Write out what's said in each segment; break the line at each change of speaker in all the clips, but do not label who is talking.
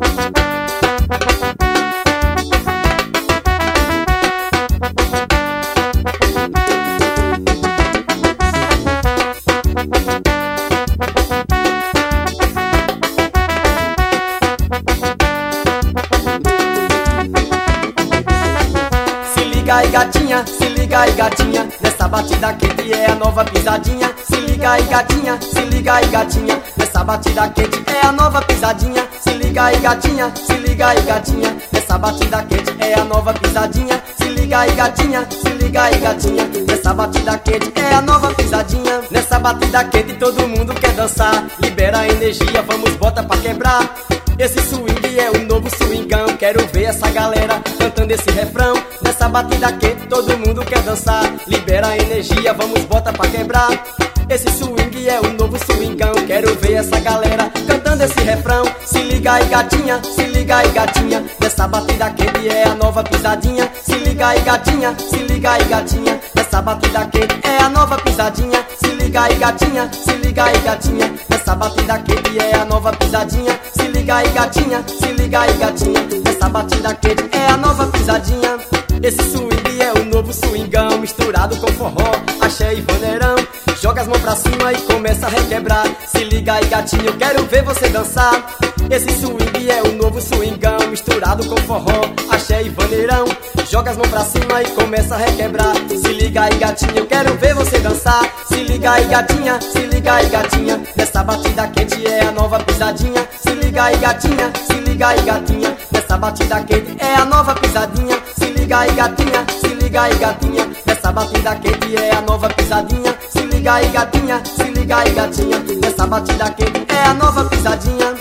aí gatinha, se liga aí gatinha, nessa batida quente é a nova pisadinha. Se liga aí gatinha, se liga aí gatinha, nessa batida quente é a nova pisadinha. Se liga aí gatinha, se liga aí gatinha, nessa batida quente é a nova pisadinha. Se liga aí gatinha, se liga aí gatinha, nessa batida quente é a nova pisadinha. Nessa batida quente todo mundo quer dançar, libera energia, vamos bota pra quebrar. Esse swing é o novo swingão, quero ver essa galera cantando esse refrão. Nessa batida quente todo mundo quer dançar, libera energia, vamos bota pra quebrar. Esse swing é o novo swingão, quero ver essa galera cantando esse refrão. Se liga aí gatinha, se liga aí gatinha, nessa batida quente é a nova pisadinha. Se liga aí gatinha, se liga aí gatinha, nessa batida quente é a nova pisadinha. Se liga aí gatinha, se liga aí gatinha, nessa batida quente é a nova pisadinha. Se liga aí gatinha, se liga aí gatinha, nessa batida quente é a nova pisadinha. Esse swing é o novo swingão, misturado com forró, axé e vaneirão. Joga as mãos pra cima e começa a requebrar. Se liga aí gatinho, eu quero ver você dançar. Esse swing é o novo swingão, misturado com forró, axé e vaneirão. Joga as mãos pra cima e começa a requebrar. Se liga aí gatinho, eu quero ver você dançar. Se liga aí gatinha, se liga aí gatinha, nessa batida quente é a nova pisadinha. Se liga aí gatinha, se liga aí gatinha, nessa batida quente é a nova pisadinha. Se liga aí gatinha, se liga aí gatinha, nessa batida quente é a nova pisadinha. Se liga aí gatinha, se liga aí gatinha, nessa batida quente é a nova pisadinha.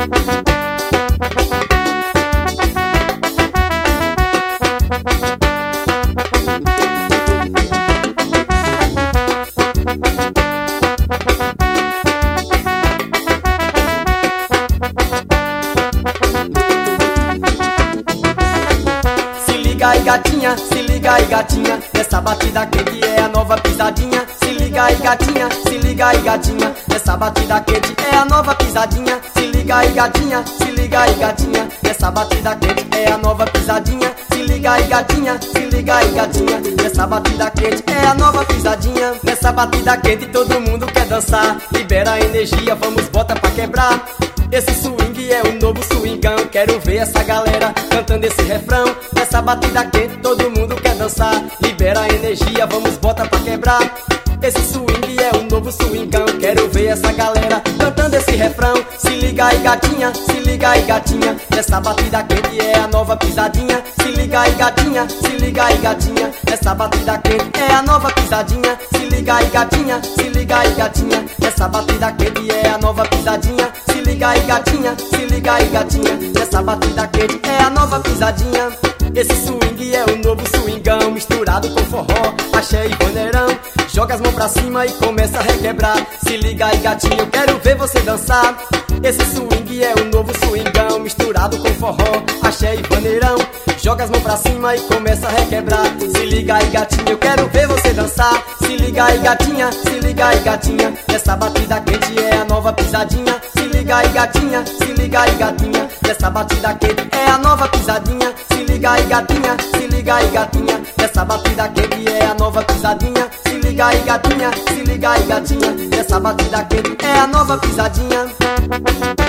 Se liga aí gatinha, se liga aí gatinha, nessa batida quente é a nova pisadinha. Se liga aí gatinha, se liga aí gatinha, nessa batida quente é a nova pisadinha. Se liga aí gatinha, se liga aí gatinha, nessa batida quente é a nova pisadinha. Se liga aí gatinha, se liga aí gatinha, nessa batida quente é a nova pisadinha. Nessa batida quente todo mundo quer dançar, libera energia, vamos bota pra quebrar. Esse swing é o novo swingão, quero ver essa galera cantando esse refrão. Nessa batida quente todo mundo quer dançar, libera energia, vamos bota pra quebrar. Esse swing é o novo swingão, quero ver essa galera cantando esse refrão. Se liga aí gatinha, se liga aí gatinha, nessa batida quente é a nova pisadinha. Se liga aí gatinha, se liga aí gatinha, nessa batida quente é a nova pisadinha. Se liga aí gatinha, se liga aí gatinha, nessa batida quente é a nova pisadinha. Se liga aí gatinha, se liga aí gatinha, nessa batida quente é a nova pisadinha. Esse swing é o novo swingão, misturado com forró, axé e vaneirão. Joga as mãos pra cima e começa a requebrar. Se liga aí gatinho, eu quero ver você dançar. Esse swing é o novo swingão, misturado com forró, axé e vaneirão. Joga as mãos pra cima e começa a requebrar. Se liga aí gatinho, eu quero ver você dançar. Se liga aí gatinha, se liga aí gatinha, nessa batida quente é a nova pisadinha. Se liga aí gatinha, se liga aí gatinha, nessa batida quente é a nova pisadinha. Se liga aí gatinha, se liga aí gatinha, nessa batida quente é a nova pisadinha. Se liga aí gatinha, se liga aí gatinha, nessa batida quente é a nova pisadinha.